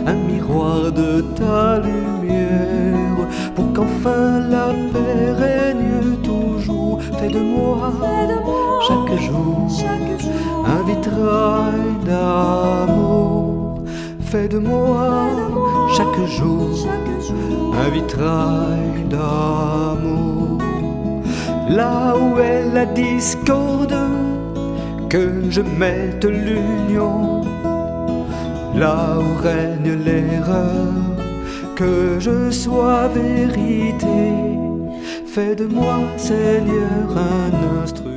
un miroir de ta lumière, pour qu'enfin la paix règne toujours. Fais de moi chaque jour un vitrail d'amour. Fais de moi chaque jour un vitrail d'amour. Là où est la discorde, que je mette l'union. Là où règne l'erreur, que je sois vérité. Fais de moi, Seigneur, un instrument.